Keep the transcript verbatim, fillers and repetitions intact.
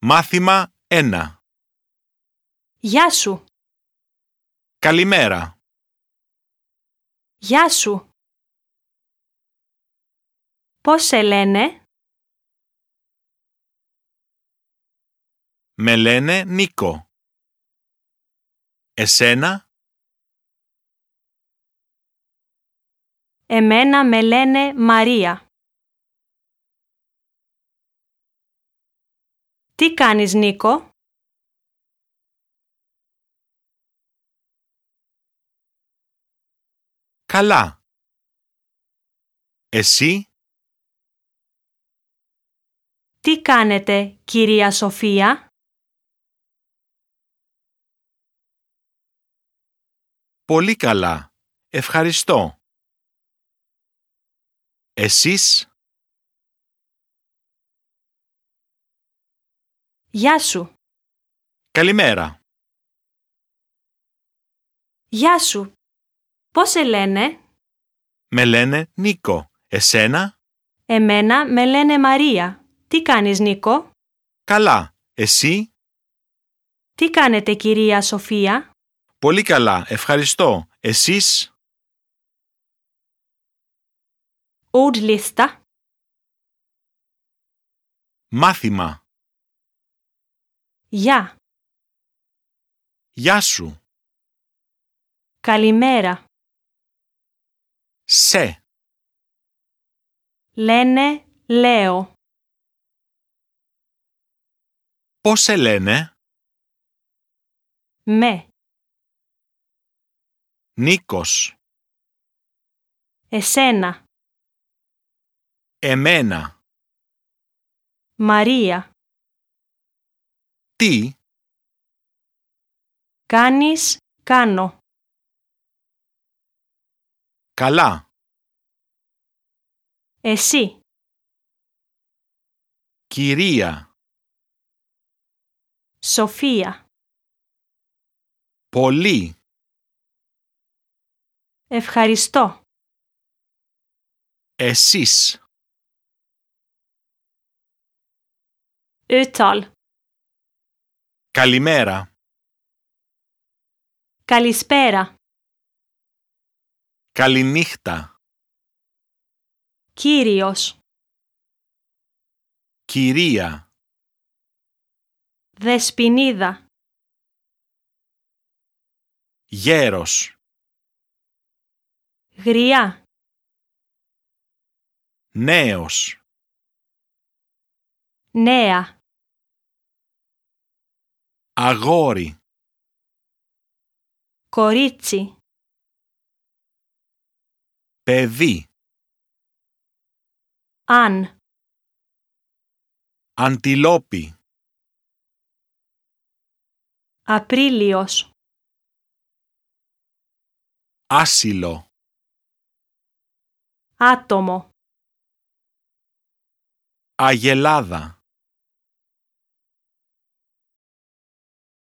Μάθημα ένα. Γεια σου. Καλημέρα. Γεια σου. Πώς σε λένε? Με λένε Νίκο. Εσένα? Εμένα με λένε Μαρία. Τι κάνεις, Νίκο? Καλά. Εσύ? Τι κάνετε, κυρία Σοφία? Πολύ καλά. Ευχαριστώ. Εσείς? Γεια σου. Καλημέρα. Γεια σου. Πώς σε λένε? Με λένε Νίκο. Εσένα? Εμένα με λένε Μαρία. Τι κάνεις, Νίκο? Καλά. Εσύ? Τι κάνετε, κυρία Σοφία? Πολύ καλά. Ευχαριστώ. Εσείς? Ordlista. Μάθημα. Γεια. Γεια σου. Καλημέρα. Σε. Λένε Λέο. Πώς σε λένε? Με. Νίκος. Εσένα. Εμένα. Μαρία. Τι? Κάνεις, κάνω. Καλά. Εσύ. Κυρία. Σοφία. Πολύ. Ευχαριστώ. Εσείς. Uttal. Καλημέρα. Καλησπέρα. Καληνύχτα. Κύριος. Κυρία. Δεσποινίδα. Γέρος. Γριά. Νέος. Νέα. Αγόρι. Κορίτσι. Παιδί. Αν. Αντιλόπι. Απρίλιος. Άσυλο. Άτομο. Αγελάδα.